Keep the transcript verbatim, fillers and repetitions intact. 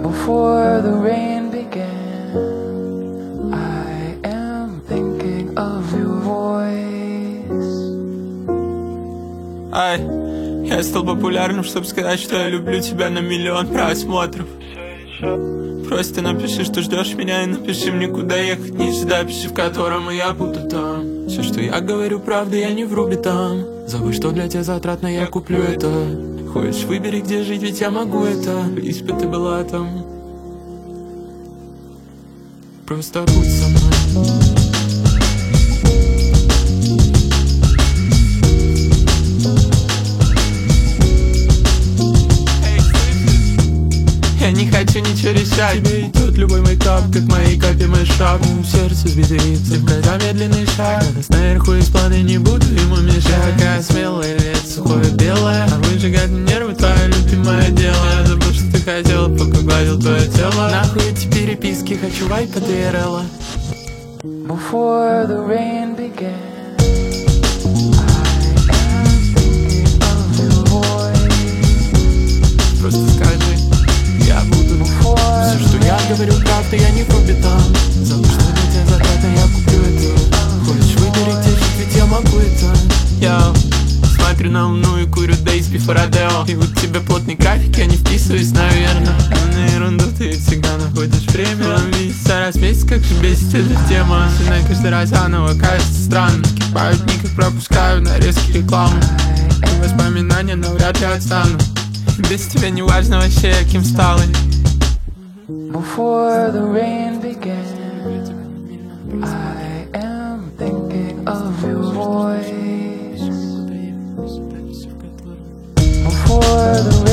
Before the rain began, I am thinking of your voice. Ай, я стал популярным, чтобы сказать, что я люблю тебя на миллион просмотров. Просто напиши, что ждешь меня, и напиши мне, куда ехать, не ждай, пиши, в котором и я буду там. Все, что я говорю, правда, я не вру битам. Забудь, что для тебя затратно, я куплю это. Хочешь, выбери, где жить, ведь я могу это. Лишь бы ты была там. Просто будь со мной. Я не хочу ничего решать. Тебе идет любой мейкап, как моей капе мой шаг. Сердце сбедерится, когда медленный шаг. Я нас наверху из планы, не буду ему мешать. Такая смелая, вет сухое белое. А выжигать нервы твое любимое дело. Я забыл, что ты хотела, пока гладил твое тело. Нахуй эти переписки, хочу вайпа ди эр эл. Before the rain began, I am thinking of your voice. Просто скажи, я буду. Все, что я говорю, правда, я не вру битам. Забудь, что для тебя затратно, я куплю это. Хочешь, выбери, где жить, ведь я могу это. Я смотрю на луну и курю Days Before Adele. И вот тебе плотный график, я не вписываюсь, наверное. На ерунду ты ведь всегда находишь время. Видится раз в месяц, как же бесит эта тема. Сильно каждый раз заново кажется странно. Скипают дни, как пропускаю нарезки рекламы. И воспоминания навряд ли отстану. Без тебя не важно вообще, каким стал. Before the rain began, I am thinking of your voice. Before the rain